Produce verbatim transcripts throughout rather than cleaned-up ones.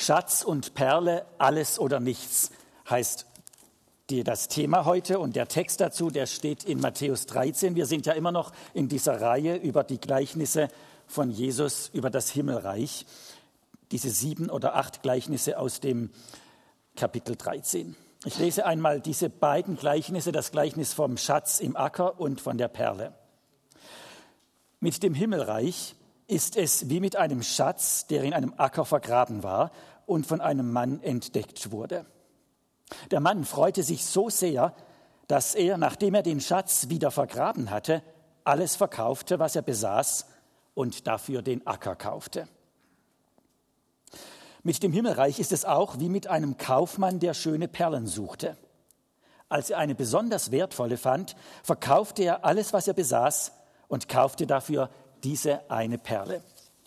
Schatz und Perle, alles oder nichts, heißt die, das Thema heute. Und der Text dazu, der steht in Matthäus dreizehn. Wir sind ja immer noch in dieser Reihe über die Gleichnisse von Jesus über das Himmelreich. Diese sieben oder acht Gleichnisse aus dem Kapitel dreizehn. Ich lese einmal diese beiden Gleichnisse, das Gleichnis vom Schatz im Acker und von der Perle. Mit dem Himmelreich ist es wie mit einem Schatz, der in einem Acker vergraben war und von einem Mann entdeckt wurde. Der Mann freute sich so sehr, dass er, nachdem er den Schatz wieder vergraben hatte, alles verkaufte, was er besaß, und dafür den Acker kaufte. Mit dem Himmelreich ist es auch wie mit einem Kaufmann, der schöne Perlen suchte. Als er eine besonders wertvolle fand, verkaufte er alles, was er besaß, und kaufte dafür diese eine Perle.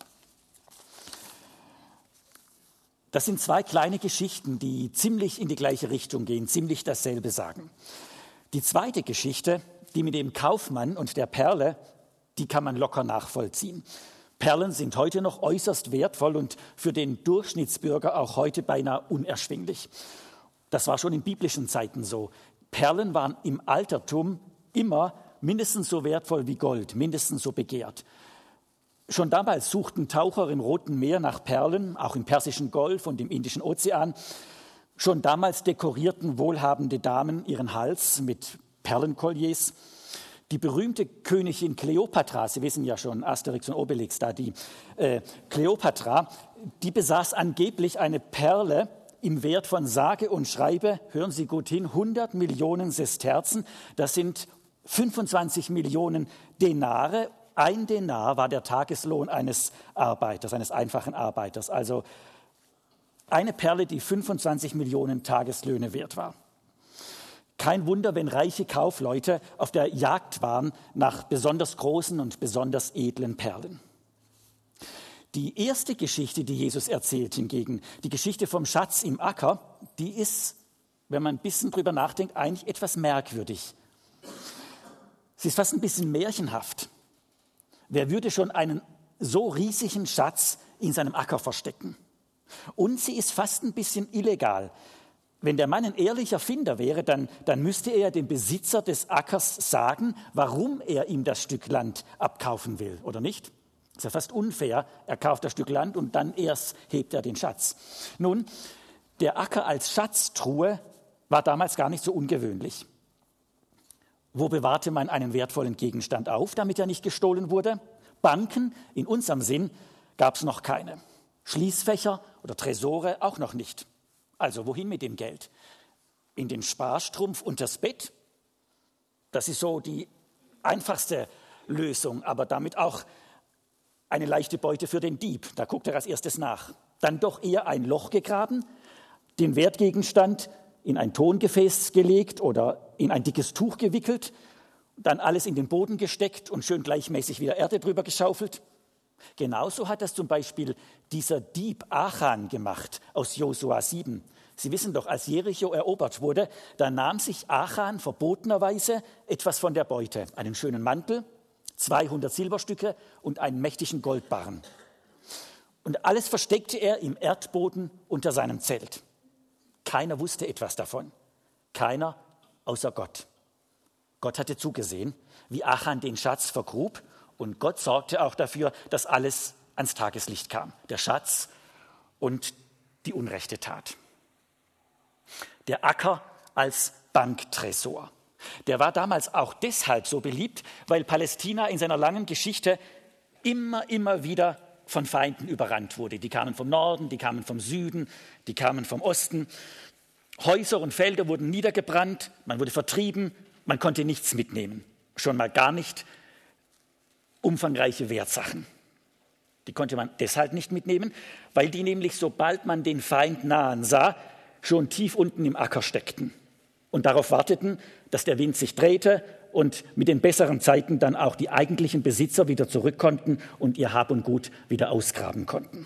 Das sind zwei kleine Geschichten, die ziemlich in die gleiche Richtung gehen, ziemlich dasselbe sagen. Die zweite Geschichte, die mit dem Kaufmann und der Perle, die kann man locker nachvollziehen. Perlen sind heute noch äußerst wertvoll und für den Durchschnittsbürger auch heute beinahe unerschwinglich. Das war schon in biblischen Zeiten so. Perlen waren im Altertum immer mindestens so wertvoll wie Gold, mindestens so begehrt. Schon damals suchten Taucher im Roten Meer nach Perlen, auch im Persischen Golf und im Indischen Ozean. Schon damals dekorierten wohlhabende Damen ihren Hals mit Perlenkolliers. Die berühmte Königin Kleopatra, Sie wissen ja schon, Asterix und Obelix da, die äh, Kleopatra, die besaß angeblich eine Perle im Wert von sage und schreibe, hören Sie gut hin, hundert Millionen Sesterzen, das sind fünfundzwanzig Millionen Denare. Ein Denar war der Tageslohn eines Arbeiters, eines einfachen Arbeiters. Also eine Perle, die fünfundzwanzig Millionen Tageslöhne wert war. Kein Wunder, wenn reiche Kaufleute auf der Jagd waren nach besonders großen und besonders edlen Perlen. Die erste Geschichte, die Jesus erzählt hingegen, die Geschichte vom Schatz im Acker, die ist, wenn man ein bisschen drüber nachdenkt, eigentlich etwas merkwürdig. Sie ist fast ein bisschen märchenhaft. Wer würde schon einen so riesigen Schatz in seinem Acker verstecken? Und sie ist fast ein bisschen illegal. Wenn der Mann ein ehrlicher Finder wäre, dann, dann müsste er dem Besitzer des Ackers sagen, warum er ihm das Stück Land abkaufen will, oder nicht? Das ist ja fast unfair. Er kauft das Stück Land und dann erst hebt er den Schatz. Nun, der Acker als Schatztruhe war damals gar nicht so ungewöhnlich. Wo bewahrte man einen wertvollen Gegenstand auf, damit er nicht gestohlen wurde? Banken, in unserem Sinn, gab es noch keine. Schließfächer oder Tresore auch noch nicht. Also wohin mit dem Geld? In den Sparstrumpf unters Bett? Das ist so die einfachste Lösung, aber damit auch eine leichte Beute für den Dieb. Da guckt er als erstes nach. Dann doch eher ein Loch gegraben, den Wertgegenstand in ein Tongefäß gelegt oder in ein dickes Tuch gewickelt, dann alles in den Boden gesteckt und schön gleichmäßig wieder Erde drüber geschaufelt. Genauso hat das zum Beispiel dieser Dieb Achan gemacht aus Josua sieben. Sie wissen doch, als Jericho erobert wurde, da nahm sich Achan verbotenerweise etwas von der Beute, einen schönen Mantel, zweihundert Silberstücke und einen mächtigen Goldbarren. Und alles versteckte er im Erdboden unter seinem Zelt. Keiner wusste etwas davon. Keiner außer Gott. Gott hatte zugesehen, wie Achan den Schatz vergrub, und Gott sorgte auch dafür, dass alles ans Tageslicht kam. Der Schatz und die unrechte Tat. Der Acker als Banktresor. Der war damals auch deshalb so beliebt, weil Palästina in seiner langen Geschichte immer, immer wieder von Feinden überrannt wurde. Die kamen vom Norden, die kamen vom Süden, die kamen vom Osten. Häuser und Felder wurden niedergebrannt, man wurde vertrieben, man konnte nichts mitnehmen. Schon mal gar nicht umfangreiche Wertsachen. Die konnte man deshalb nicht mitnehmen, weil die nämlich, sobald man den Feind nahen sah, schon tief unten im Acker steckten und darauf warteten, dass der Wind sich drehte und mit den besseren Zeiten dann auch die eigentlichen Besitzer wieder zurück konnten und ihr Hab und Gut wieder ausgraben konnten.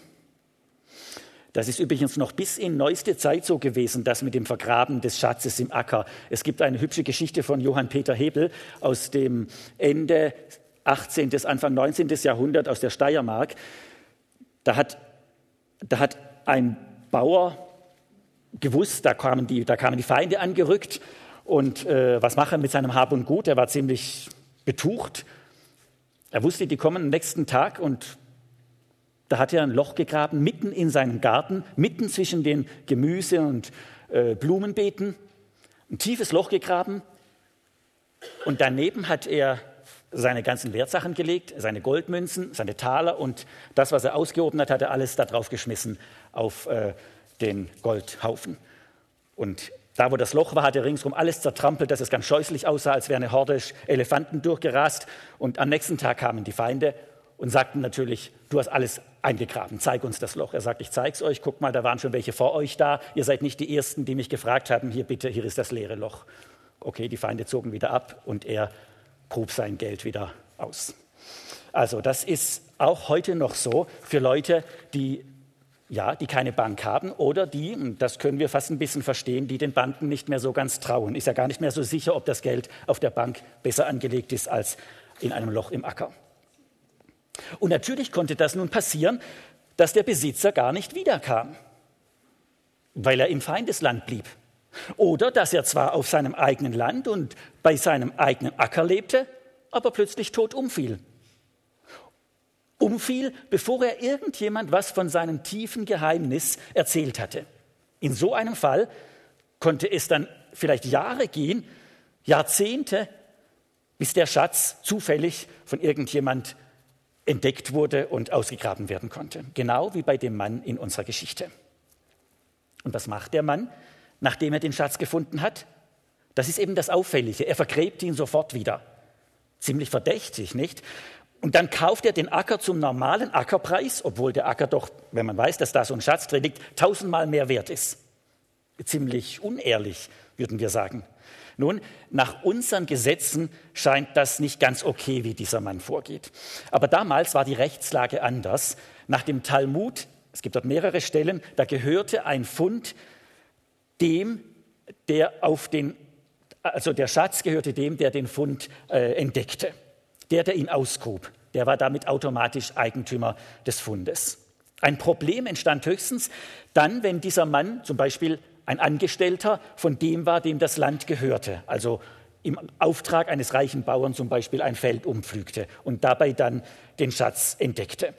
Das ist übrigens noch bis in neueste Zeit so gewesen, das mit dem Vergraben des Schatzes im Acker. Es gibt eine hübsche Geschichte von Johann Peter Hebel aus dem Ende achtzehnten. Anfang neunzehnten. Jahrhundert aus der Steiermark. Da hat, da hat ein Bauer gewusst, da kamen die, da kamen die Feinde angerückt und äh, was machen mit seinem Hab und Gut? Er war ziemlich betucht. Er wusste, die kommen am nächsten Tag und da hat er ein Loch gegraben, mitten in seinem Garten, mitten zwischen den Gemüse- und äh, Blumenbeeten, ein tiefes Loch gegraben und daneben hat er seine ganzen Wertsachen gelegt, seine Goldmünzen, seine Taler und das, was er ausgehoben hat, hat er alles da drauf geschmissen auf äh, den Goldhaufen. Und da, wo das Loch war, hat er ringsum alles zertrampelt, dass es ganz scheußlich aussah, als wäre eine Horde Elefanten durchgerast. Und am nächsten Tag kamen die Feinde und sagten natürlich, du hast alles eingegraben, zeig uns das Loch. Er sagt, ich zeig's euch, guck mal, da waren schon welche vor euch da. Ihr seid nicht die Ersten, die mich gefragt haben, hier bitte, hier ist das leere Loch. Okay, die Feinde zogen wieder ab und er grub sein Geld wieder aus. Also das ist auch heute noch so für Leute, die, ja, die keine Bank haben oder die, und das können wir fast ein bisschen verstehen, die den Banken nicht mehr so ganz trauen. Ist ja gar nicht mehr so sicher, ob das Geld auf der Bank besser angelegt ist als in einem Loch im Acker. Und natürlich konnte das nun passieren, dass der Besitzer gar nicht wiederkam, weil er im Feindesland blieb. Oder dass er zwar auf seinem eigenen Land und bei seinem eigenen Acker lebte, aber plötzlich tot umfiel. Umfiel, bevor er irgendjemand was von seinem tiefen Geheimnis erzählt hatte. In so einem Fall konnte es dann vielleicht Jahre gehen, Jahrzehnte, bis der Schatz zufällig von irgendjemand entdeckt wurde und ausgegraben werden konnte. Genau wie bei dem Mann in unserer Geschichte. Und was macht der Mann, nachdem er den Schatz gefunden hat? Das ist eben das Auffällige. Er vergräbt ihn sofort wieder. Ziemlich verdächtig, nicht? Und dann kauft er den Acker zum normalen Ackerpreis, obwohl der Acker doch, wenn man weiß, dass da so ein Schatz drin liegt, tausendmal mehr wert ist. Ziemlich unehrlich, würden wir sagen. Nun, nach unseren Gesetzen scheint das nicht ganz okay, wie dieser Mann vorgeht. Aber damals war die Rechtslage anders. Nach dem Talmud, es gibt dort mehrere Stellen, da gehörte ein Pfund dem, der auf den, also der Schatz gehörte dem, der den Fund äh, entdeckte. Der, der ihn ausgrub, der war damit automatisch Eigentümer des Fundes. Ein Problem entstand höchstens dann, wenn dieser Mann zum Beispiel ein Angestellter von dem war, dem das Land gehörte, also im Auftrag eines reichen Bauern zum Beispiel ein Feld umpflügte und dabei dann den Schatz entdeckte.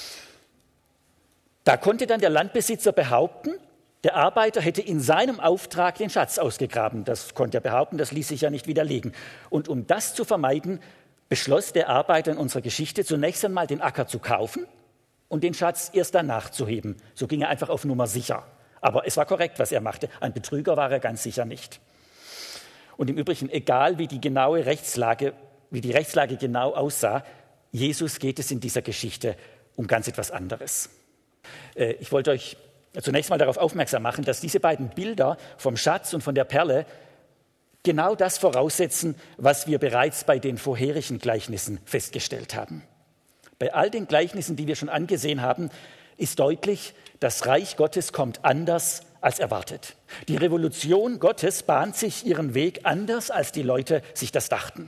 Da konnte dann der Landbesitzer behaupten, der Arbeiter hätte in seinem Auftrag den Schatz ausgegraben. Das konnte er behaupten, das ließ sich ja nicht widerlegen. Und um das zu vermeiden, beschloss der Arbeiter in unserer Geschichte zunächst einmal den Acker zu kaufen und den Schatz erst danach zu heben. So ging er einfach auf Nummer sicher. Aber es war korrekt, was er machte. Ein Betrüger war er ganz sicher nicht. Und im Übrigen, egal wie die genaue Rechtslage, wie die Rechtslage genau aussah, Jesus geht es in dieser Geschichte um ganz etwas anderes. Ich wollte euch zunächst mal darauf aufmerksam machen, dass diese beiden Bilder vom Schatz und von der Perle genau das voraussetzen, was wir bereits bei den vorherigen Gleichnissen festgestellt haben. Bei all den Gleichnissen, die wir schon angesehen haben, ist deutlich, das Reich Gottes kommt anders als erwartet. Die Revolution Gottes bahnt sich ihren Weg anders, als die Leute sich das dachten.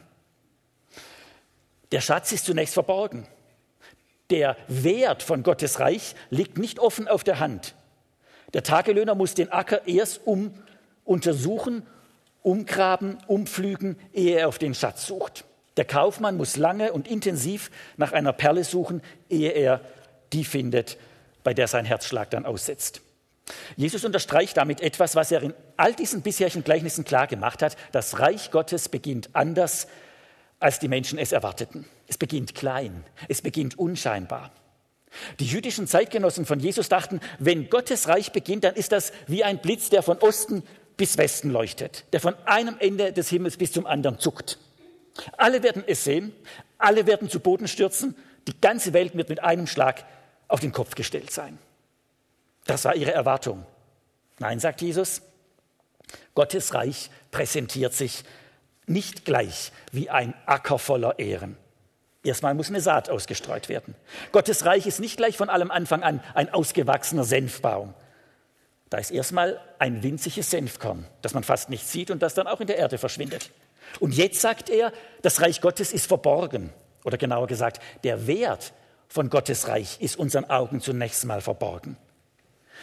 Der Schatz ist zunächst verborgen. Der Wert von Gottes Reich liegt nicht offen auf der Hand. Der Tagelöhner muss den Acker erst um untersuchen, umgraben, umpflügen, ehe er auf den Schatz sucht. Der Kaufmann muss lange und intensiv nach einer Perle suchen, ehe er die findet, bei der sein Herzschlag dann aussetzt. Jesus unterstreicht damit etwas, was er in all diesen bisherigen Gleichnissen klar gemacht hat. Das Reich Gottes beginnt anders, als die Menschen es erwarteten. Es beginnt klein, es beginnt unscheinbar. Die jüdischen Zeitgenossen von Jesus dachten, wenn Gottes Reich beginnt, dann ist das wie ein Blitz, der von Osten bis Westen leuchtet, der von einem Ende des Himmels bis zum anderen zuckt. Alle werden es sehen, alle werden zu Boden stürzen, die ganze Welt wird mit einem Schlag auf den Kopf gestellt sein. Das war ihre Erwartung. Nein, sagt Jesus, Gottes Reich präsentiert sich nicht gleich wie ein Acker voller Ähren. Erstmal muss eine Saat ausgestreut werden. Gottes Reich ist nicht gleich von allem Anfang an ein ausgewachsener Senfbaum. Da ist erstmal ein winziges Senfkorn, das man fast nicht sieht und das dann auch in der Erde verschwindet. Und jetzt sagt er, das Reich Gottes ist verborgen. Oder genauer gesagt, der Wert von Gottes Reich ist unseren Augen zunächst mal verborgen.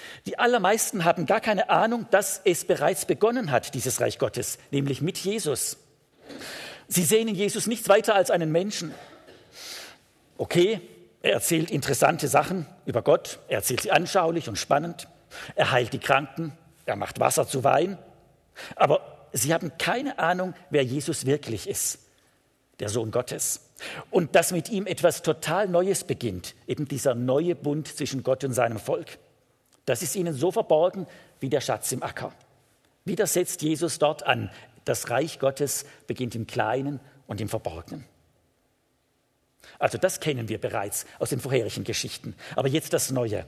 Die allermeisten haben gar keine Ahnung, dass es bereits begonnen hat, dieses Reich Gottes, nämlich mit Jesus. Sie sehen in Jesus nichts weiter als einen Menschen. Okay, er erzählt interessante Sachen über Gott, er erzählt sie anschaulich und spannend, er heilt die Kranken, er macht Wasser zu Wein, aber sie haben keine Ahnung, wer Jesus wirklich ist, der Sohn Gottes. Und dass mit ihm etwas total Neues beginnt, eben dieser neue Bund zwischen Gott und seinem Volk. Das ist ihnen so verborgen wie der Schatz im Acker. Wieder setzt Jesus dort an. Das Reich Gottes beginnt im Kleinen und im Verborgenen. Also das kennen wir bereits aus den vorherigen Geschichten. Aber jetzt das Neue.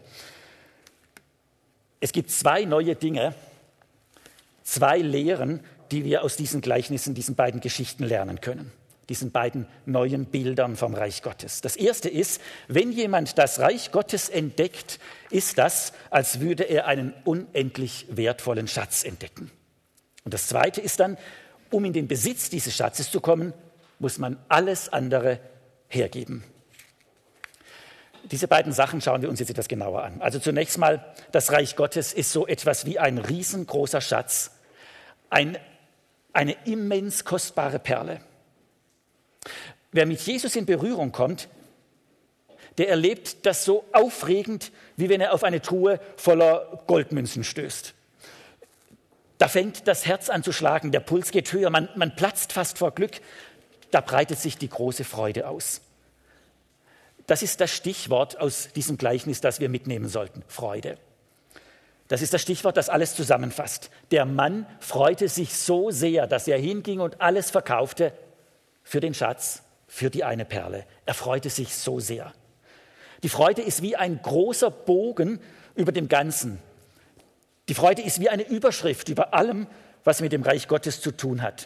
Es gibt zwei neue Dinge, zwei Lehren, die wir aus diesen Gleichnissen, diesen beiden Geschichten lernen können. Diesen beiden neuen Bildern vom Reich Gottes. Das erste ist, wenn jemand das Reich Gottes entdeckt, ist das, als würde er einen unendlich wertvollen Schatz entdecken. Und das zweite ist dann, um in den Besitz dieses Schatzes zu kommen, muss man alles andere hergeben. Diese beiden Sachen schauen wir uns jetzt etwas genauer an. Also zunächst mal, das Reich Gottes ist so etwas wie ein riesengroßer Schatz, ein, eine immens kostbare Perle. Wer mit Jesus in Berührung kommt, der erlebt das so aufregend, wie wenn er auf eine Truhe voller Goldmünzen stößt. Da fängt das Herz an zu schlagen, der Puls geht höher, man, man platzt fast vor Glück, da breitet sich die große Freude aus. Das ist das Stichwort aus diesem Gleichnis, das wir mitnehmen sollten, Freude. Das ist das Stichwort, das alles zusammenfasst. Der Mann freute sich so sehr, dass er hinging und alles verkaufte, für den Schatz, für die eine Perle. Er freute sich so sehr. Die Freude ist wie ein großer Bogen über dem Ganzen. Die Freude ist wie eine Überschrift über allem, was mit dem Reich Gottes zu tun hat.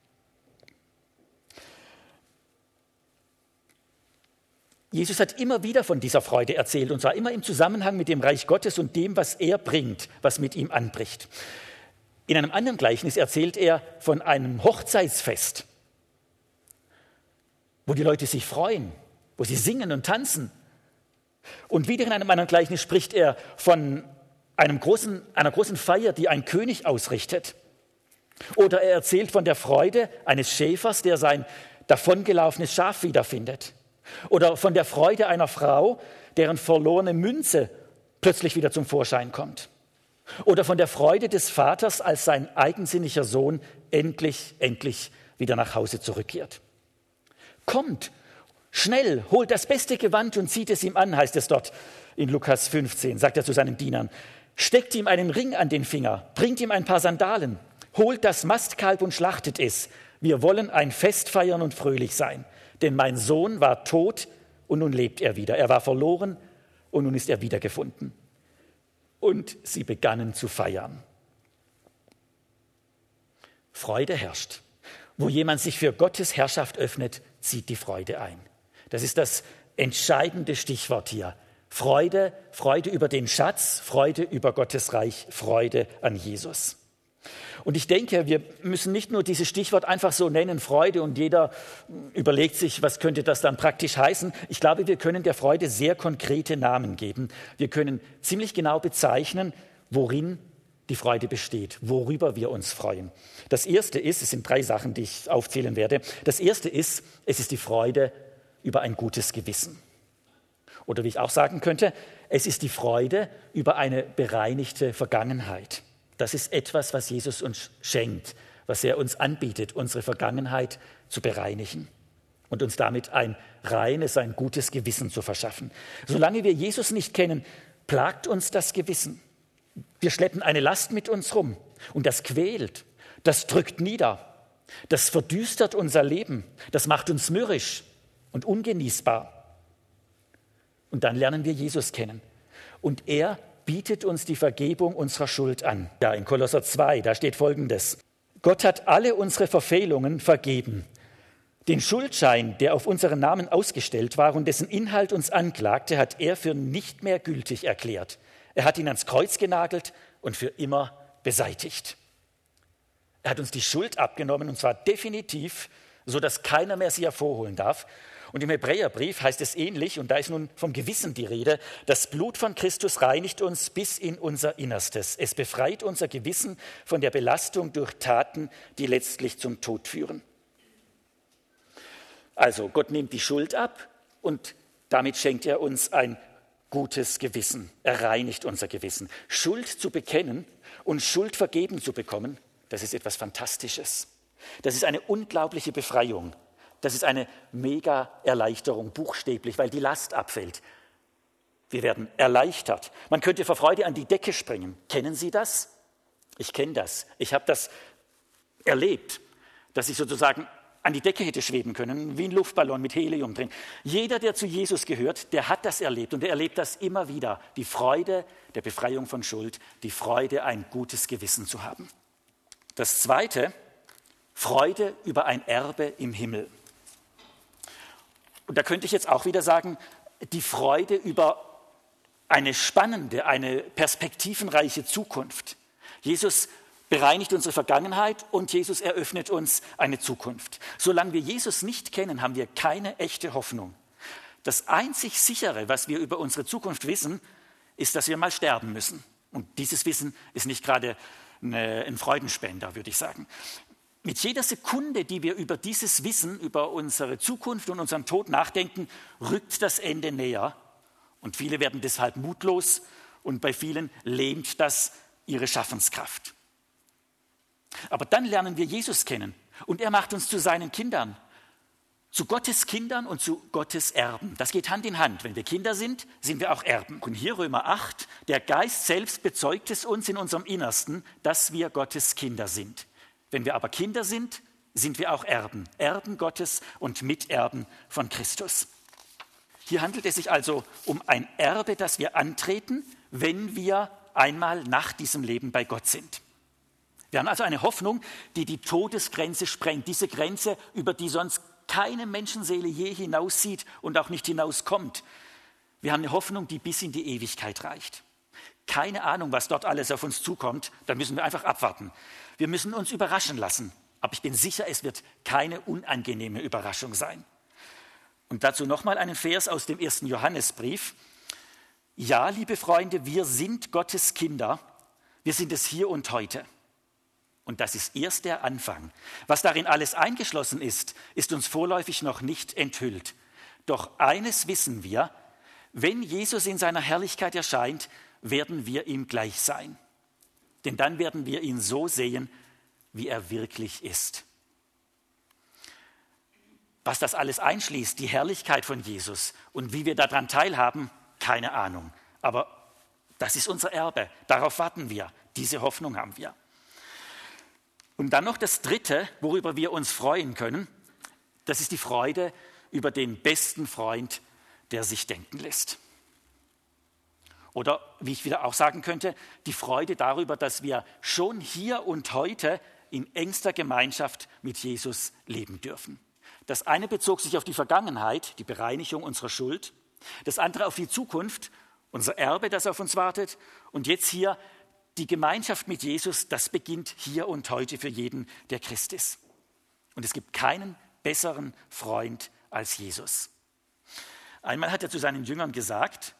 Jesus hat immer wieder von dieser Freude erzählt, und zwar immer im Zusammenhang mit dem Reich Gottes und dem, was er bringt, was mit ihm anbricht. In einem anderen Gleichnis erzählt er von einem Hochzeitsfest, wo die Leute sich freuen, wo sie singen und tanzen. Und wieder in einem anderen Gleichnis spricht er von einem großen, einer großen Feier, die ein König ausrichtet. Oder er erzählt von der Freude eines Schäfers, der sein davongelaufenes Schaf wiederfindet. Oder von der Freude einer Frau, deren verlorene Münze plötzlich wieder zum Vorschein kommt. Oder von der Freude des Vaters, als sein eigensinniger Sohn endlich, endlich wieder nach Hause zurückkehrt. Kommt, schnell, holt das beste Gewand und zieht es ihm an, heißt es dort in Lukas fünfzehn, sagt er zu seinen Dienern. Steckt ihm einen Ring an den Finger, bringt ihm ein paar Sandalen, holt das Mastkalb und schlachtet es. Wir wollen ein Fest feiern und fröhlich sein. Denn mein Sohn war tot und nun lebt er wieder. Er war verloren und nun ist er wiedergefunden. Und sie begannen zu feiern. Freude herrscht. Wo jemand sich für Gottes Herrschaft öffnet, zieht die Freude ein. Das ist das entscheidende Stichwort hier. Freude, Freude über den Schatz, Freude über Gottes Reich, Freude an Jesus. Und ich denke, wir müssen nicht nur dieses Stichwort einfach so nennen, Freude, und jeder überlegt sich, was könnte das dann praktisch heißen. Ich glaube, wir können der Freude sehr konkrete Namen geben. Wir können ziemlich genau bezeichnen, worin die Freude besteht, worüber wir uns freuen. Das erste ist, es sind drei Sachen, die ich aufzählen werde. Das erste ist, es ist die Freude über ein gutes Gewissen. Oder wie ich auch sagen könnte, es ist die Freude über eine bereinigte Vergangenheit. Das ist etwas, was Jesus uns schenkt, was er uns anbietet, unsere Vergangenheit zu bereinigen und uns damit ein reines, ein gutes Gewissen zu verschaffen. Solange wir Jesus nicht kennen, plagt uns das Gewissen. Wir schleppen eine Last mit uns rum und das quält, das drückt nieder, das verdüstert unser Leben, das macht uns mürrisch und ungenießbar. Und dann lernen wir Jesus kennen und er bietet uns die Vergebung unserer Schuld an. Ja, in Kolosser zwei, da steht Folgendes. Gott hat alle unsere Verfehlungen vergeben. Den Schuldschein, der auf unseren Namen ausgestellt war und dessen Inhalt uns anklagte, hat er für nicht mehr gültig erklärt. Er hat ihn ans Kreuz genagelt und für immer beseitigt. Er hat uns die Schuld abgenommen, und zwar definitiv, sodass keiner mehr sie hervorholen darf. Und im Hebräerbrief heißt es ähnlich, und da ist nun vom Gewissen die Rede: Das Blut von Christus reinigt uns bis in unser Innerstes. Es befreit unser Gewissen von der Belastung durch Taten, die letztlich zum Tod führen. Also Gott nimmt die Schuld ab und damit schenkt er uns ein gutes Gewissen. Er reinigt unser Gewissen. Schuld zu bekennen und Schuld vergeben zu bekommen, das ist etwas Fantastisches. Das ist eine unglaubliche Befreiung. Das ist eine Mega-Erleichterung, buchstäblich, weil die Last abfällt. Wir werden erleichtert. Man könnte vor Freude an die Decke springen. Kennen Sie das? Ich kenne das. Ich habe das erlebt, dass ich sozusagen an die Decke hätte schweben können, wie ein Luftballon mit Helium drin. Jeder, der zu Jesus gehört, der hat das erlebt und er erlebt das immer wieder. Die Freude der Befreiung von Schuld, die Freude, ein gutes Gewissen zu haben. Das Zweite, Freude über ein Erbe im Himmel. Und da könnte ich jetzt auch wieder sagen, die Freude über eine spannende, eine perspektivenreiche Zukunft. Jesus bereinigt unsere Vergangenheit und Jesus eröffnet uns eine Zukunft. Solange wir Jesus nicht kennen, haben wir keine echte Hoffnung. Das einzig Sichere, was wir über unsere Zukunft wissen, ist, dass wir mal sterben müssen. Und dieses Wissen ist nicht gerade eine, ein Freudenspender, würde ich sagen. Mit jeder Sekunde, die wir über dieses Wissen, über unsere Zukunft und unseren Tod nachdenken, rückt das Ende näher. Und viele werden deshalb mutlos und bei vielen lähmt das ihre Schaffenskraft. Aber dann lernen wir Jesus kennen und er macht uns zu seinen Kindern, zu Gottes Kindern und zu Gottes Erben. Das geht Hand in Hand. Wenn wir Kinder sind, sind wir auch Erben. Und hier Römer acht, der Geist selbst bezeugt es uns in unserem Innersten, dass wir Gottes Kinder sind. Wenn wir aber Kinder sind, sind wir auch Erben, Erben Gottes und Miterben von Christus. Hier handelt es sich also um ein Erbe, das wir antreten, wenn wir einmal nach diesem Leben bei Gott sind. Wir haben also eine Hoffnung, die die Todesgrenze sprengt, diese Grenze, über die sonst keine Menschenseele je hinaussieht und auch nicht hinauskommt. Wir haben eine Hoffnung, die bis in die Ewigkeit reicht. Keine Ahnung, was dort alles auf uns zukommt, da müssen wir einfach abwarten. Wir müssen uns überraschen lassen, aber ich bin sicher, es wird keine unangenehme Überraschung sein. Und dazu nochmal einen Vers aus dem ersten Johannesbrief. Ja, liebe Freunde, wir sind Gottes Kinder, wir sind es hier und heute. Und das ist erst der Anfang. Was darin alles eingeschlossen ist, ist uns vorläufig noch nicht enthüllt. Doch eines wissen wir, wenn Jesus in seiner Herrlichkeit erscheint, werden wir ihm gleich sein. Denn dann werden wir ihn so sehen, wie er wirklich ist. Was das alles einschließt, die Herrlichkeit von Jesus und wie wir daran teilhaben, keine Ahnung. Aber das ist unser Erbe, darauf warten wir, diese Hoffnung haben wir. Und dann noch das Dritte, worüber wir uns freuen können, das ist die Freude über den besten Freund, der sich denken lässt. Oder wie ich wieder auch sagen könnte, die Freude darüber, dass wir schon hier und heute in engster Gemeinschaft mit Jesus leben dürfen. Das eine bezog sich auf die Vergangenheit, die Bereinigung unserer Schuld, das andere auf die Zukunft, unser Erbe, das auf uns wartet, und jetzt hier die Gemeinschaft mit Jesus, das beginnt hier und heute für jeden, der Christ ist. Und es gibt keinen besseren Freund als Jesus. Einmal hat er zu seinen Jüngern gesagt,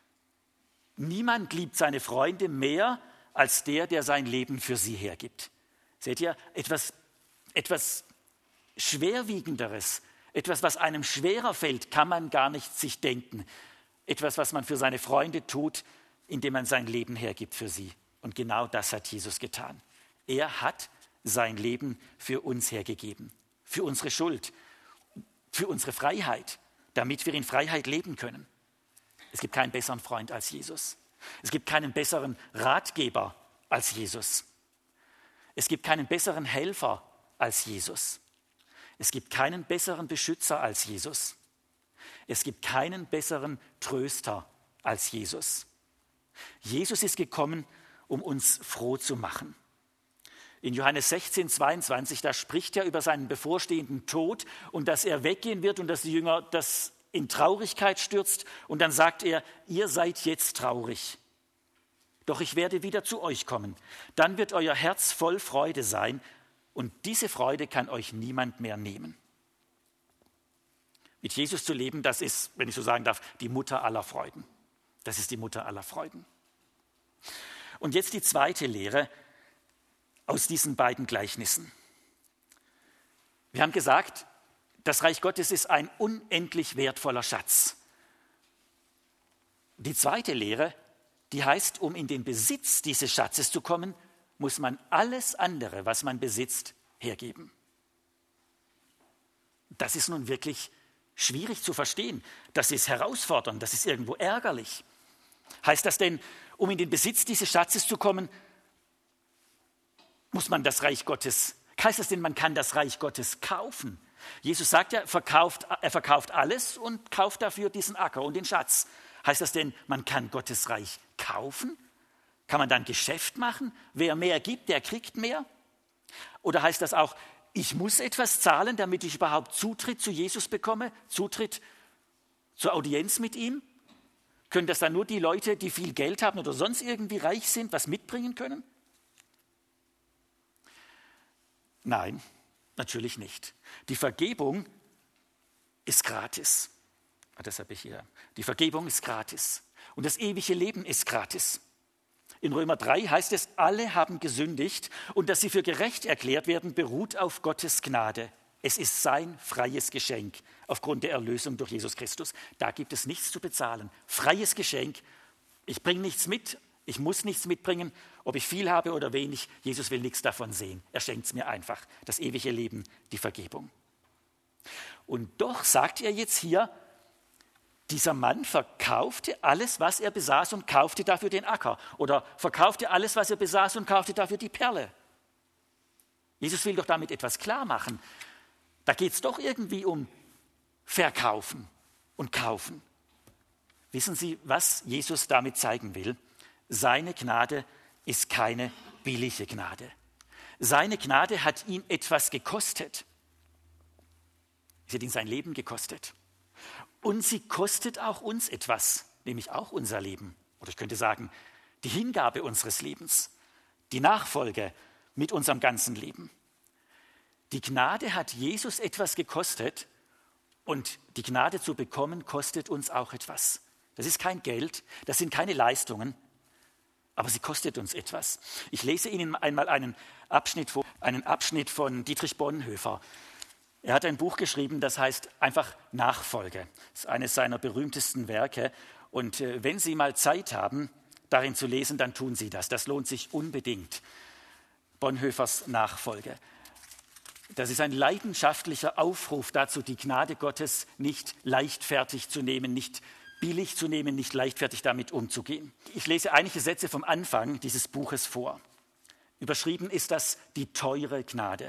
niemand liebt seine Freunde mehr als der, der sein Leben für sie hergibt. Seht ihr, etwas, etwas Schwerwiegenderes, etwas, was einem schwerer fällt, kann man gar nicht sich denken. Etwas, was man für seine Freunde tut, indem man sein Leben hergibt für sie. Und genau das hat Jesus getan. Er hat sein Leben für uns hergegeben, für unsere Schuld, für unsere Freiheit, damit wir in Freiheit leben können. Es gibt keinen besseren Freund als Jesus. Es gibt keinen besseren Ratgeber als Jesus. Es gibt keinen besseren Helfer als Jesus. Es gibt keinen besseren Beschützer als Jesus. Es gibt keinen besseren Tröster als Jesus. Jesus ist gekommen, um uns froh zu machen. In Johannes sechzehn, zweiundzwanzig, da spricht er über seinen bevorstehenden Tod und dass er weggehen wird und dass die Jünger das in Traurigkeit stürzt. Und dann sagt er, ihr seid jetzt traurig, doch ich werde wieder zu euch kommen. Dann wird euer Herz voll Freude sein und diese Freude kann euch niemand mehr nehmen. Mit Jesus zu leben, das ist, wenn ich so sagen darf, die Mutter aller Freuden. Das ist die Mutter aller Freuden. Und jetzt die zweite Lehre aus diesen beiden Gleichnissen. Wir haben gesagt, das Reich Gottes ist ein unendlich wertvoller Schatz. Die zweite Lehre, die heißt, um in den Besitz dieses Schatzes zu kommen, muss man alles andere, was man besitzt, hergeben. Das ist nun wirklich schwierig zu verstehen. Das ist herausfordernd, das ist irgendwo ärgerlich. Heißt das denn, um in den Besitz dieses Schatzes zu kommen, muss man das Reich Gottes, heißt das denn, man kann das Reich Gottes kaufen? Jesus sagt ja, verkauft, er verkauft alles und kauft dafür diesen Acker und den Schatz. Heißt das denn, man kann Gottes Reich kaufen? Kann man dann Geschäft machen? Wer mehr gibt, der kriegt mehr? Oder heißt das auch, ich muss etwas zahlen, damit ich überhaupt Zutritt zu Jesus bekomme, Zutritt zur Audienz mit ihm? Können das dann nur die Leute, die viel Geld haben oder sonst irgendwie reich sind, was mitbringen können? Nein, natürlich nicht. Die Vergebung ist gratis. Das habe ich hier. Die Vergebung ist gratis. Und das ewige Leben ist gratis. In Römer drei heißt es, alle haben gesündigt und dass sie für gerecht erklärt werden, beruht auf Gottes Gnade. Es ist sein freies Geschenk aufgrund der Erlösung durch Jesus Christus. Da gibt es nichts zu bezahlen. Freies Geschenk. Ich bringe nichts mit, ich muss nichts mitbringen, ob ich viel habe oder wenig. Jesus will nichts davon sehen. Er schenkt es mir einfach. Das ewige Leben, die Vergebung. Und doch sagt er jetzt hier, dieser Mann verkaufte alles, was er besaß und kaufte dafür den Acker. Oder verkaufte alles, was er besaß und kaufte dafür die Perle. Jesus will doch damit etwas klar machen. Da geht es doch irgendwie um Verkaufen und Kaufen. Wissen Sie, was Jesus damit zeigen will? Seine Gnade ist keine billige Gnade. Seine Gnade hat ihn etwas gekostet. Sie hat ihn sein Leben gekostet. Und sie kostet auch uns etwas, nämlich auch unser Leben. Oder ich könnte sagen, die Hingabe unseres Lebens, die Nachfolge mit unserem ganzen Leben. Die Gnade hat Jesus etwas gekostet und die Gnade zu bekommen kostet uns auch etwas. Das ist kein Geld, das sind keine Leistungen, aber sie kostet uns etwas. Ich lese Ihnen einmal einen Abschnitt, einen Abschnitt von Dietrich Bonhoeffer. Er hat ein Buch geschrieben, das heißt einfach Nachfolge. Das ist eines seiner berühmtesten Werke. Und wenn Sie mal Zeit haben, darin zu lesen, dann tun Sie das. Das lohnt sich unbedingt. Bonhoeffers Nachfolge. Das ist ein leidenschaftlicher Aufruf dazu, die Gnade Gottes nicht leichtfertig zu nehmen, nicht billig zu nehmen, nicht leichtfertig damit umzugehen. Ich lese einige Sätze vom Anfang dieses Buches vor. Überschrieben ist das die teure Gnade.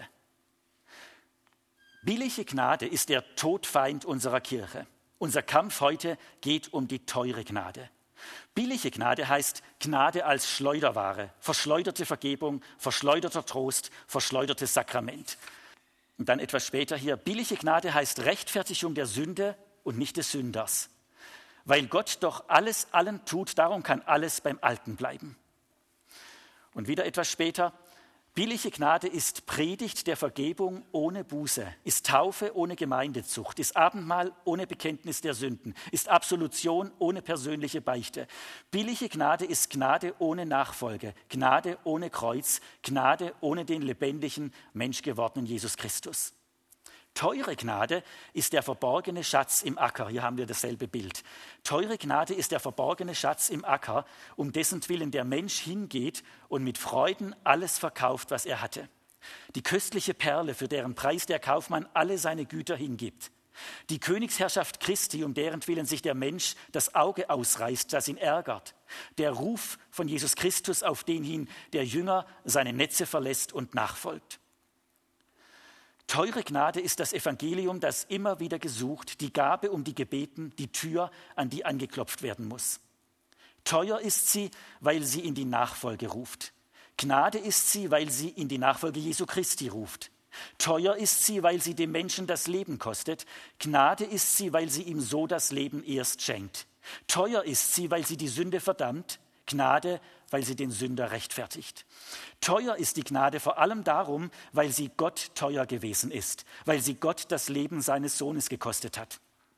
Billige Gnade ist der Todfeind unserer Kirche. Unser Kampf heute geht um die teure Gnade. Billige Gnade heißt Gnade als Schleuderware, verschleuderte Vergebung, verschleuderter Trost, verschleudertes Sakrament. Und dann etwas später hier, billige Gnade heißt Rechtfertigung der Sünde und nicht des Sünders. Weil Gott doch alles allen tut, darum kann alles beim Alten bleiben. Und wieder etwas später, billige Gnade ist Predigt der Vergebung ohne Buße, ist Taufe ohne Gemeindezucht, ist Abendmahl ohne Bekenntnis der Sünden, ist Absolution ohne persönliche Beichte. Billige Gnade ist Gnade ohne Nachfolge, Gnade ohne Kreuz, Gnade ohne den lebendigen, menschgewordenen Jesus Christus. Teure Gnade ist der verborgene Schatz im Acker. Hier haben wir dasselbe Bild. Teure Gnade ist der verborgene Schatz im Acker, um dessen Willen der Mensch hingeht und mit Freuden alles verkauft, was er hatte. Die köstliche Perle, für deren Preis der Kaufmann alle seine Güter hingibt. Die Königsherrschaft Christi, um deren Willen sich der Mensch das Auge ausreißt, das ihn ärgert. Der Ruf von Jesus Christus, auf den hin der Jünger seine Netze verlässt und nachfolgt. Teure Gnade ist das Evangelium, das immer wieder gesucht, die Gabe, um die gebeten, die Tür, an die angeklopft werden muss. Teuer ist sie, weil sie in die Nachfolge ruft. Gnade ist sie, weil sie in die Nachfolge Jesu Christi ruft. Teuer ist sie, weil sie dem Menschen das Leben kostet. Gnade ist sie, weil sie ihm so das Leben erst schenkt. Teuer ist sie, weil sie die Sünde verdammt. Gnade, weil sie den Sünder rechtfertigt. Teuer ist die Gnade vor allem darum, weil sie Gott teuer gewesen ist, weil sie Gott das Leben seines Sohnes gekostet hat.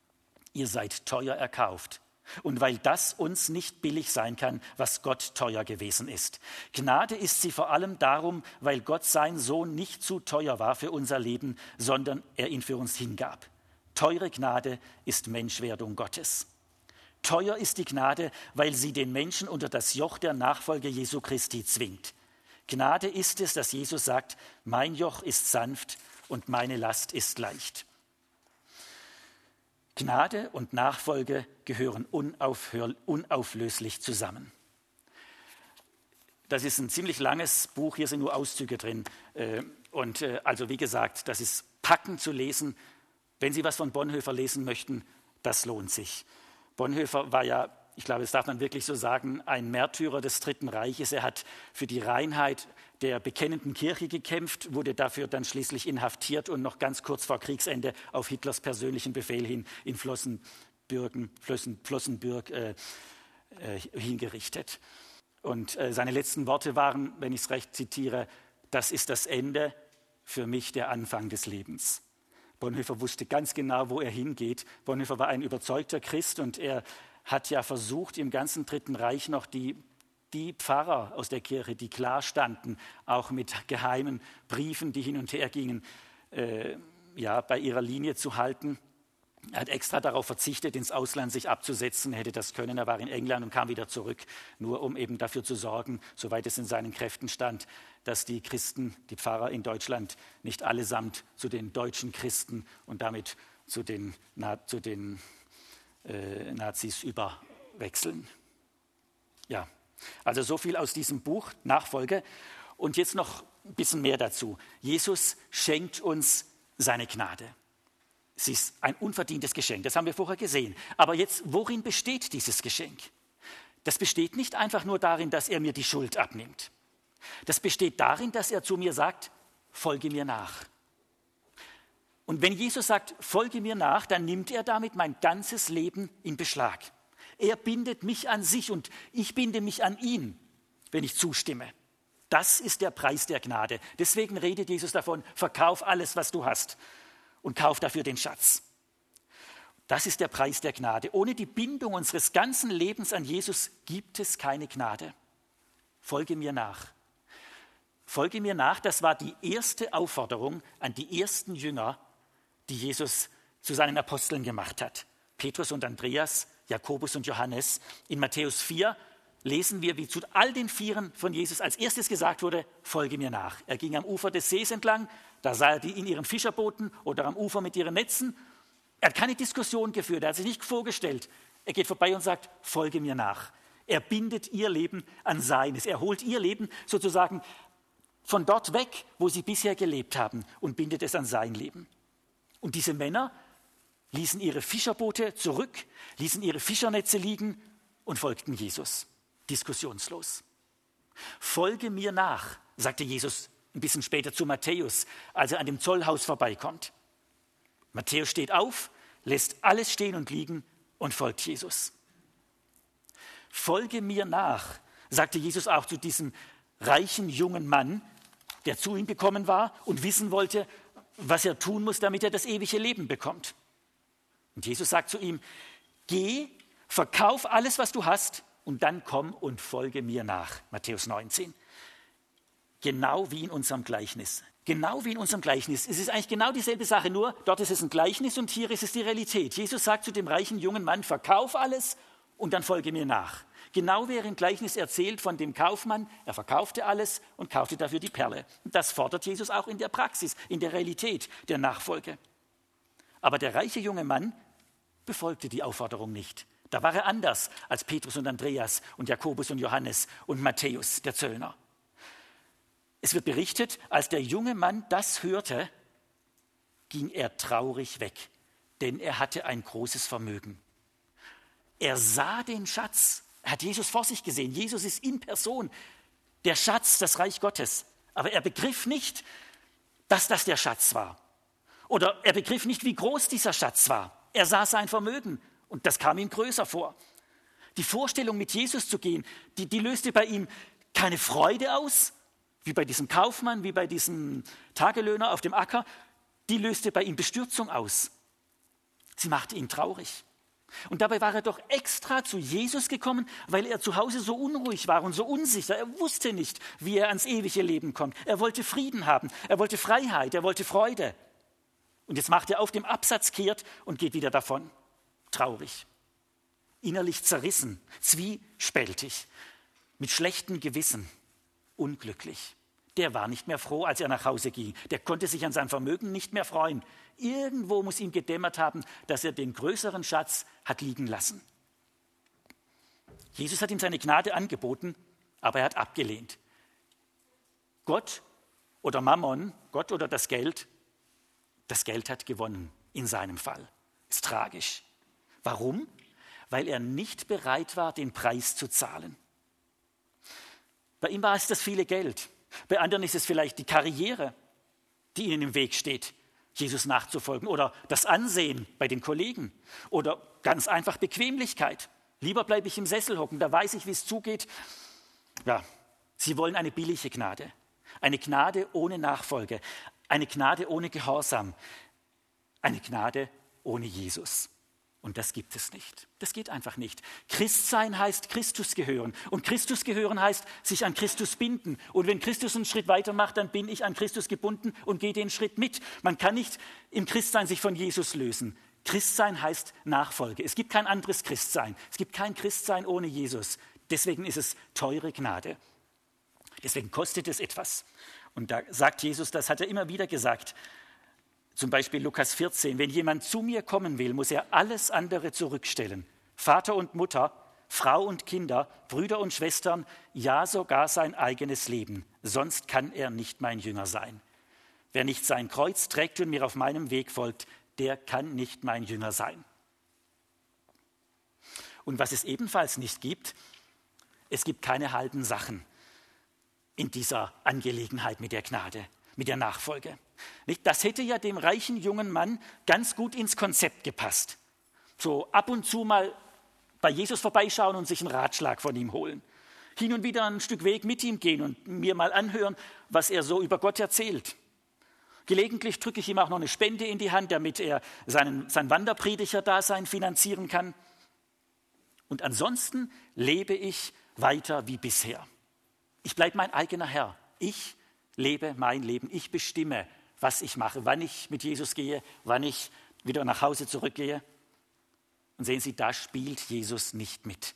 Ihr seid teuer erkauft. Und weil das uns nicht billig sein kann, was Gott teuer gewesen ist. Gnade ist sie vor allem darum, weil Gott sein Sohn nicht zu teuer war für unser Leben, sondern er ihn für uns hingab. Teure Gnade ist Menschwerdung Gottes. Teuer ist die Gnade, weil sie den Menschen unter das Joch der Nachfolge Jesu Christi zwingt. Gnade ist es, dass Jesus sagt, mein Joch ist sanft und meine Last ist leicht. Gnade und Nachfolge gehören unaufhör- unauflöslich zusammen. Das ist ein ziemlich langes Buch, hier sind nur Auszüge drin. Und also wie gesagt, das ist packend zu lesen. Wenn Sie was von Bonhoeffer lesen möchten, das lohnt sich. Bonhoeffer war ja, ich glaube, das darf man wirklich so sagen, ein Märtyrer des Dritten Reiches. Er hat für die Reinheit der bekennenden Kirche gekämpft, wurde dafür dann schließlich inhaftiert und noch ganz kurz vor Kriegsende auf Hitlers persönlichen Befehl hin in Flossenbürgen, Flossen, Flossenbürg äh, äh, hingerichtet. Und äh, seine letzten Worte waren, wenn ich es recht zitiere, das ist das Ende, für mich der Anfang des Lebens. Bonhoeffer wusste ganz genau, wo er hingeht. Bonhoeffer war ein überzeugter Christ und er hat ja versucht, im ganzen Dritten Reich noch die, die Pfarrer aus der Kirche, die klar standen, auch mit geheimen Briefen, die hin und her gingen, äh, ja, bei ihrer Linie zu halten. Er hat extra darauf verzichtet, ins Ausland sich abzusetzen, er hätte das können. Er war in England und kam wieder zurück, nur um eben dafür zu sorgen, soweit es in seinen Kräften stand, dass die Christen, die Pfarrer in Deutschland nicht allesamt zu den deutschen Christen und damit zu den, na, zu den äh, Nazis überwechseln. Ja, also so viel aus diesem Buch, Nachfolge. Und jetzt noch ein bisschen mehr dazu. Jesus schenkt uns seine Gnade. Es ist ein unverdientes Geschenk, das haben wir vorher gesehen. Aber jetzt, worin besteht dieses Geschenk? Das besteht nicht einfach nur darin, dass er mir die Schuld abnimmt. Das besteht darin, dass er zu mir sagt, folge mir nach. Und wenn Jesus sagt, folge mir nach, dann nimmt er damit mein ganzes Leben in Beschlag. Er bindet mich an sich und ich binde mich an ihn, wenn ich zustimme. Das ist der Preis der Gnade. Deswegen redet Jesus davon, verkauf alles, was du hast und kauf dafür den Schatz. Das ist der Preis der Gnade. Ohne die Bindung unseres ganzen Lebens an Jesus gibt es keine Gnade. Folge mir nach. Folge mir nach, das war die erste Aufforderung an die ersten Jünger, die Jesus zu seinen Aposteln gemacht hat. Petrus und Andreas, Jakobus und Johannes. In Matthäus vier lesen wir, wie zu all den Vieren von Jesus als erstes gesagt wurde, folge mir nach. Er ging am Ufer des Sees entlang, da sah er die in ihren Fischerbooten oder am Ufer mit ihren Netzen. Er hat keine Diskussion geführt, er hat sich nicht vorgestellt. Er geht vorbei und sagt, folge mir nach. Er bindet ihr Leben an seines. Er holt ihr Leben sozusagen von dort weg, wo sie bisher gelebt haben und bindet es an sein Leben. Und diese Männer ließen ihre Fischerboote zurück, ließen ihre Fischernetze liegen und folgten Jesus. Diskussionslos. Folge mir nach, sagte Jesus ein bisschen später zu Matthäus, als er an dem Zollhaus vorbeikommt. Matthäus steht auf, lässt alles stehen und liegen und folgt Jesus. Folge mir nach, sagte Jesus auch zu diesem reichen jungen Mann, der zu ihm gekommen war und wissen wollte, was er tun muss, damit er das ewige Leben bekommt. Und Jesus sagt zu ihm, geh, verkauf alles, was du hast, und dann komm und folge mir nach. Matthäus neunzehn. Genau wie in unserem Gleichnis. Genau wie in unserem Gleichnis. Es ist eigentlich genau dieselbe Sache, nur dort ist es ein Gleichnis und hier ist es die Realität. Jesus sagt zu dem reichen jungen Mann, verkauf alles und dann folge mir nach. Genau wie er im Gleichnis erzählt von dem Kaufmann, er verkaufte alles und kaufte dafür die Perle. Das fordert Jesus auch in der Praxis, in der Realität der Nachfolge. Aber der reiche junge Mann befolgte die Aufforderung nicht. Da war er anders als Petrus und Andreas und Jakobus und Johannes und Matthäus, der Zöllner. Es wird berichtet, als der junge Mann das hörte, ging er traurig weg, denn er hatte ein großes Vermögen. Er sah den Schatz, er hat Jesus vor sich gesehen. Jesus ist in Person, der Schatz, das Reich Gottes. Aber er begriff nicht, dass das der Schatz war. Oder er begriff nicht, wie groß dieser Schatz war. Er sah sein Vermögen. Und das kam ihm größer vor. Die Vorstellung, mit Jesus zu gehen, die, die löste bei ihm keine Freude aus, wie bei diesem Kaufmann, wie bei diesem Tagelöhner auf dem Acker. Die löste bei ihm Bestürzung aus. Sie machte ihn traurig. Und dabei war er doch extra zu Jesus gekommen, weil er zu Hause so unruhig war und so unsicher. Er wusste nicht, wie er ans ewige Leben kommt. Er wollte Frieden haben, er wollte Freiheit, er wollte Freude. Und jetzt macht er auf dem Absatz kehrt und geht wieder davon. Traurig, innerlich zerrissen, zwiespältig, mit schlechtem Gewissen, unglücklich. Der war nicht mehr froh, als er nach Hause ging. Der konnte sich an sein Vermögen nicht mehr freuen. Irgendwo muss ihm gedämmert haben, dass er den größeren Schatz hat liegen lassen. Jesus hat ihm seine Gnade angeboten, aber er hat abgelehnt. Gott oder Mammon, Gott oder das Geld, das Geld hat gewonnen in seinem Fall. Ist tragisch. Warum? Weil er nicht bereit war, den Preis zu zahlen. Bei ihm war es das viele Geld. Bei anderen ist es vielleicht die Karriere, die ihnen im Weg steht, Jesus nachzufolgen. Oder das Ansehen bei den Kollegen. Oder ganz einfach Bequemlichkeit. Lieber bleibe ich im Sessel hocken, da weiß ich, wie es zugeht. Ja, sie wollen eine billige Gnade. Eine Gnade ohne Nachfolge. Eine Gnade ohne Gehorsam. Eine Gnade ohne Jesus. Und das gibt es nicht. Das geht einfach nicht. Christsein heißt Christus gehören. Und Christus gehören heißt sich an Christus binden. Und wenn Christus einen Schritt weiter macht, dann bin ich an Christus gebunden und gehe den Schritt mit. Man kann nicht im Christsein sich von Jesus lösen. Christsein heißt Nachfolge. Es gibt kein anderes Christsein. Es gibt kein Christsein ohne Jesus. Deswegen ist es teure Gnade. Deswegen kostet es etwas. Und da sagt Jesus, das hat er immer wieder gesagt, zum Beispiel Lukas vierzehn, wenn jemand zu mir kommen will, muss er alles andere zurückstellen. Vater und Mutter, Frau und Kinder, Brüder und Schwestern, ja sogar sein eigenes Leben. Sonst kann er nicht mein Jünger sein. Wer nicht sein Kreuz trägt und mir auf meinem Weg folgt, der kann nicht mein Jünger sein. Und was es ebenfalls nicht gibt, es gibt keine halben Sachen in dieser Angelegenheit mit der Gnade, mit der Nachfolge. Das hätte ja dem reichen jungen Mann ganz gut ins Konzept gepasst. So ab und zu mal bei Jesus vorbeischauen und sich einen Ratschlag von ihm holen. Hin und wieder ein Stück Weg mit ihm gehen und mir mal anhören, was er so über Gott erzählt. Gelegentlich drücke ich ihm auch noch eine Spende in die Hand, damit er seinen, sein Wanderprediger-Dasein finanzieren kann. Und ansonsten lebe ich weiter wie bisher. Ich bleibe mein eigener Herr. Ich lebe mein Leben. Ich bestimme, was ich mache, wann ich mit Jesus gehe, wann ich wieder nach Hause zurückgehe. Und sehen Sie, da spielt Jesus nicht mit.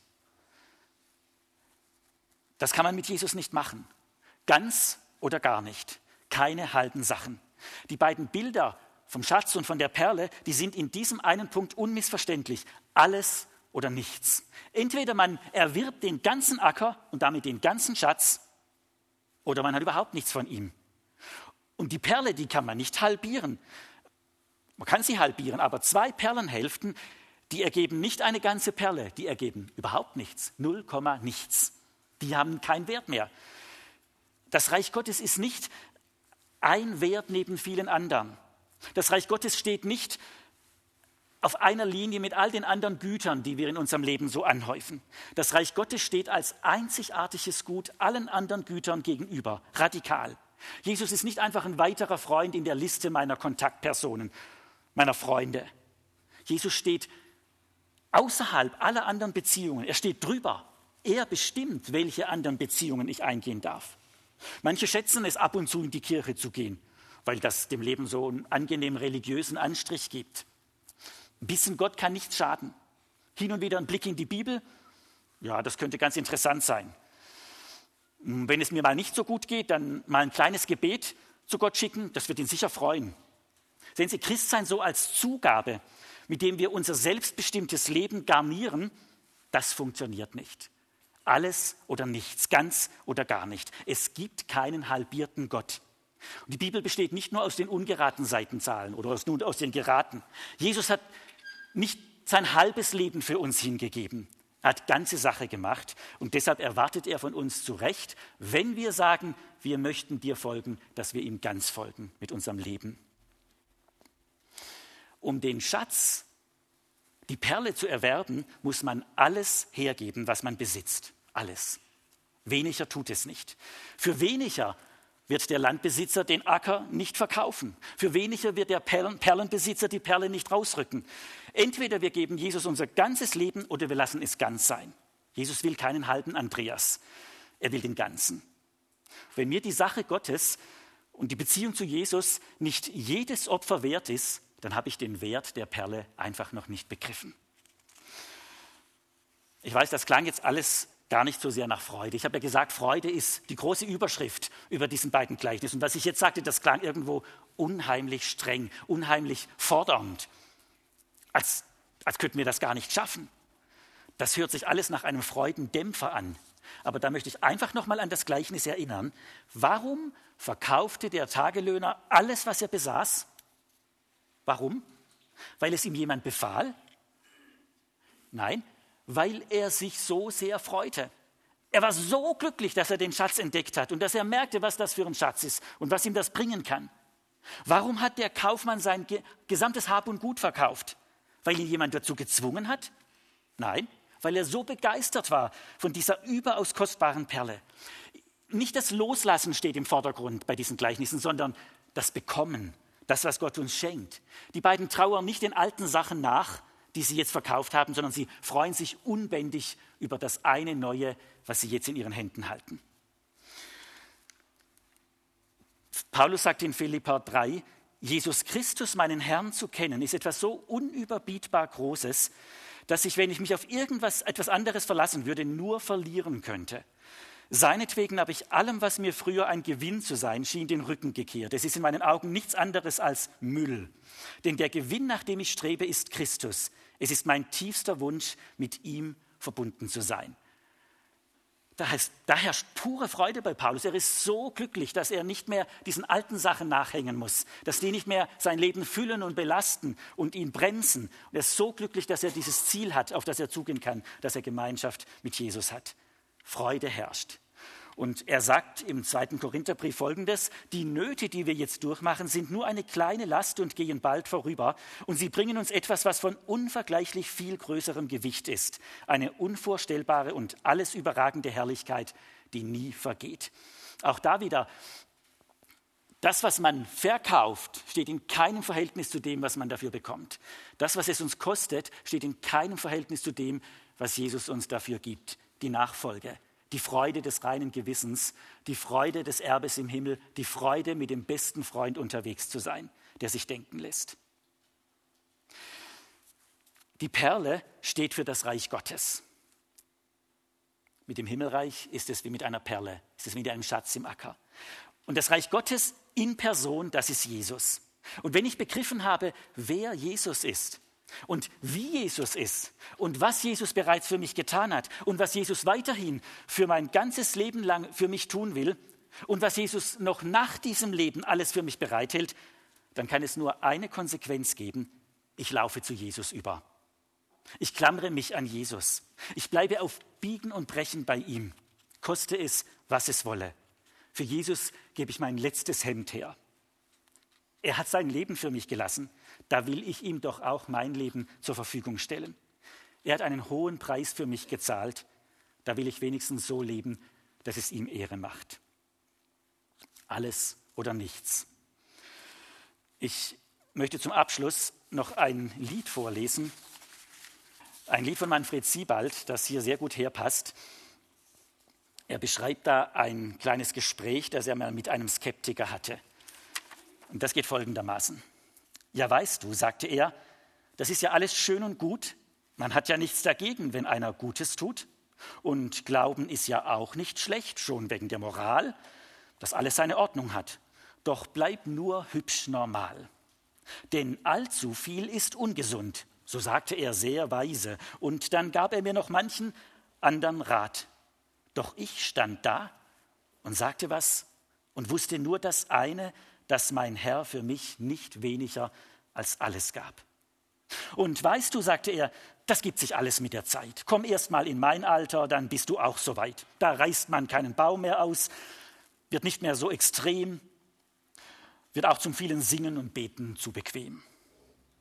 Das kann man mit Jesus nicht machen. Ganz oder gar nicht. Keine halben Sachen. Die beiden Bilder vom Schatz und von der Perle, die sind in diesem einen Punkt unmissverständlich. Alles oder nichts. Entweder man erwirbt den ganzen Acker und damit den ganzen Schatz, oder man hat überhaupt nichts von ihm. Und die Perle, die kann man nicht halbieren. Man kann sie halbieren, aber zwei Perlenhälften, die ergeben nicht eine ganze Perle, die ergeben überhaupt nichts, null Komma nichts. Die haben keinen Wert mehr. Das Reich Gottes ist nicht ein Wert neben vielen anderen. Das Reich Gottes steht nicht auf einer Linie mit all den anderen Gütern, die wir in unserem Leben so anhäufen. Das Reich Gottes steht als einzigartiges Gut allen anderen Gütern gegenüber, radikal. Jesus ist nicht einfach ein weiterer Freund in der Liste meiner Kontaktpersonen, meiner Freunde. Jesus steht außerhalb aller anderen Beziehungen. Er steht drüber. Er bestimmt, welche anderen Beziehungen ich eingehen darf. Manche schätzen es, ab und zu in die Kirche zu gehen, weil das dem Leben so einen angenehmen religiösen Anstrich gibt. Ein bisschen Gott kann nicht schaden. Hin und wieder ein Blick in die Bibel, ja, das könnte ganz interessant sein. Wenn es mir mal nicht so gut geht, dann mal ein kleines Gebet zu Gott schicken, das wird ihn sicher freuen. Sehen Sie, Christsein so als Zugabe, mit dem wir unser selbstbestimmtes Leben garnieren, das funktioniert nicht. Alles oder nichts, ganz oder gar nicht. Es gibt keinen halbierten Gott. Und die Bibel besteht nicht nur aus den ungeraten Seitenzahlen oder aus, nur aus den geraten. Jesus hat nicht sein halbes Leben für uns hingegeben. Er hat ganze Sache gemacht und deshalb erwartet er von uns zu Recht, wenn wir sagen, wir möchten dir folgen, dass wir ihm ganz folgen mit unserem Leben. Um den Schatz, die Perle zu erwerben, muss man alles hergeben, was man besitzt. Alles. Weniger tut es nicht. Für weniger wird der Landbesitzer den Acker nicht verkaufen. Für weniger wird der Perlen- Perlenbesitzer die Perle nicht rausrücken. Entweder wir geben Jesus unser ganzes Leben oder wir lassen es ganz sein. Jesus will keinen halben Andreas, er will den ganzen. Wenn mir die Sache Gottes und die Beziehung zu Jesus nicht jedes Opfer wert ist, dann habe ich den Wert der Perle einfach noch nicht begriffen. Ich weiß, das klang jetzt alles gar nicht so sehr nach Freude. Ich habe ja gesagt, Freude ist die große Überschrift über diesen beiden Gleichnissen. Und was ich jetzt sagte, das klang irgendwo unheimlich streng, unheimlich fordernd. Als, als könnten wir das gar nicht schaffen. Das hört sich alles nach einem Freudendämpfer an. Aber da möchte ich einfach nochmal an das Gleichnis erinnern. Warum verkaufte der Tagelöhner alles, was er besaß? Warum? Weil es ihm jemand befahl? Nein, weil er sich so sehr freute. Er war so glücklich, dass er den Schatz entdeckt hat und dass er merkte, was das für ein Schatz ist und was ihm das bringen kann. Warum hat der Kaufmann sein ge- gesamtes Hab und Gut verkauft? Weil ihn jemand dazu gezwungen hat? Nein, weil er so begeistert war von dieser überaus kostbaren Perle. Nicht das Loslassen steht im Vordergrund bei diesen Gleichnissen, sondern das Bekommen, das, was Gott uns schenkt. Die beiden trauern nicht den alten Sachen nach, die sie jetzt verkauft haben, sondern sie freuen sich unbändig über das eine Neue, was sie jetzt in ihren Händen halten. Paulus sagt in Philipper drei, Jesus Christus, meinen Herrn, zu kennen, ist etwas so unüberbietbar Großes, dass ich, wenn ich mich auf irgendwas, etwas anderes verlassen würde, nur verlieren könnte. Seinetwegen habe ich allem, was mir früher ein Gewinn zu sein schien, den Rücken gekehrt. Es ist in meinen Augen nichts anderes als Müll. Denn der Gewinn, nach dem ich strebe, ist Christus. Es ist mein tiefster Wunsch, mit ihm verbunden zu sein. Da, heißt, da herrscht pure Freude bei Paulus. Er ist so glücklich, dass er nicht mehr diesen alten Sachen nachhängen muss, dass die nicht mehr sein Leben füllen und belasten und ihn bremsen. Und er ist so glücklich, dass er dieses Ziel hat, auf das er zugehen kann, dass er Gemeinschaft mit Jesus hat. Freude herrscht. Und er sagt im zweiten Korintherbrief Folgendes: Die Nöte, die wir jetzt durchmachen, sind nur eine kleine Last und gehen bald vorüber. Und sie bringen uns etwas, was von unvergleichlich viel größerem Gewicht ist. Eine unvorstellbare und alles überragende Herrlichkeit, die nie vergeht. Auch da wieder, das, was man verkauft, steht in keinem Verhältnis zu dem, was man dafür bekommt. Das, was es uns kostet, steht in keinem Verhältnis zu dem, was Jesus uns dafür gibt. Die Nachfolge. Die Freude des reinen Gewissens, die Freude des Erbes im Himmel, die Freude, mit dem besten Freund unterwegs zu sein, der sich denken lässt. Die Perle steht für das Reich Gottes. Mit dem Himmelreich ist es wie mit einer Perle, ist es wie mit einem Schatz im Acker. Und das Reich Gottes in Person, das ist Jesus. Und wenn ich begriffen habe, wer Jesus ist, und wie Jesus ist und was Jesus bereits für mich getan hat und was Jesus weiterhin für mein ganzes Leben lang für mich tun will und was Jesus noch nach diesem Leben alles für mich bereithält, dann kann es nur eine Konsequenz geben: Ich laufe zu Jesus über. Ich klammere mich an Jesus. Ich bleibe auf Biegen und Brechen bei ihm, koste es, was es wolle. Für Jesus gebe ich mein letztes Hemd her. Er hat sein Leben für mich gelassen. Da will ich ihm doch auch mein Leben zur Verfügung stellen. Er hat einen hohen Preis für mich gezahlt. Da will ich wenigstens so leben, dass es ihm Ehre macht. Alles oder nichts. Ich möchte zum Abschluss noch ein Lied vorlesen. Ein Lied von Manfred Siebald, das hier sehr gut herpasst. Er beschreibt da ein kleines Gespräch, das er mal mit einem Skeptiker hatte. Und das geht folgendermaßen. Ja, weißt du, sagte er, das ist ja alles schön und gut. Man hat ja nichts dagegen, wenn einer Gutes tut. Und Glauben ist ja auch nicht schlecht, schon wegen der Moral, dass alles seine Ordnung hat. Doch bleib nur hübsch normal. Denn allzu viel ist ungesund, so sagte er sehr weise. Und dann gab er mir noch manchen anderen Rat. Doch ich stand da und sagte was und wusste nur das eine, dass mein Herr für mich nicht weniger als alles gab. Und weißt du, sagte er, das gibt sich alles mit der Zeit. Komm erst mal in mein Alter, dann bist du auch so weit. Da reißt man keinen Baum mehr aus, wird nicht mehr so extrem, wird auch zum vielen Singen und Beten zu bequem.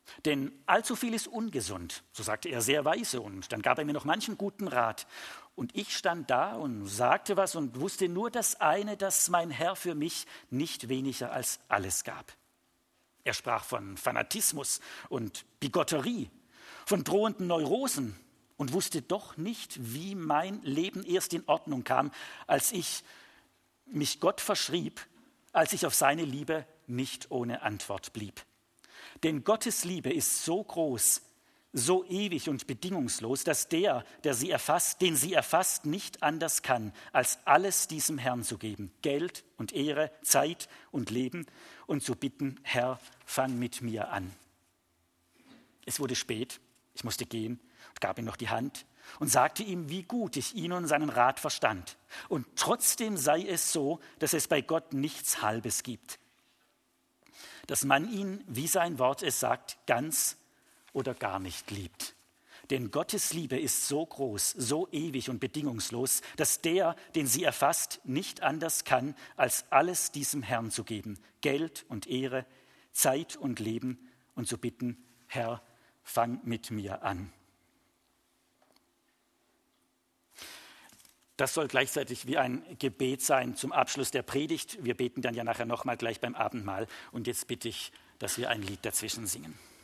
Denn allzu viel ist ungesund, so sagte er sehr weise, und dann gab er mir noch manchen guten Rat. Und ich stand da und sagte was und wusste nur das eine, dass mein Herr für mich nicht weniger als alles gab. Er sprach von Fanatismus und Bigotterie, von drohenden Neurosen und wusste doch nicht, wie mein Leben erst in Ordnung kam, als ich mich Gott verschrieb, als ich auf seine Liebe nicht ohne Antwort blieb. Denn Gottes Liebe ist so groß, so ewig und bedingungslos, dass der, der sie erfasst, den sie erfasst, nicht anders kann, als alles diesem Herrn zu geben. Geld und Ehre, Zeit und Leben und zu bitten, Herr, fang mit mir an. Es wurde spät, ich musste gehen und gab ihm noch die Hand und sagte ihm, wie gut ich ihn und seinen Rat verstand. Und trotzdem sei es so, dass es bei Gott nichts Halbes gibt. Dass man ihn, wie sein Wort es sagt, ganz oder gar nicht liebt. Denn Gottes Liebe ist so groß, so ewig und bedingungslos, dass der, den sie erfasst, nicht anders kann, als alles diesem Herrn zu geben. Geld und Ehre, Zeit und Leben und zu bitten, Herr, fang mit mir an. Das soll gleichzeitig wie ein Gebet sein zum Abschluss der Predigt. Wir beten dann ja nachher nochmal gleich beim Abendmahl. Und jetzt bitte ich, dass wir ein Lied dazwischen singen.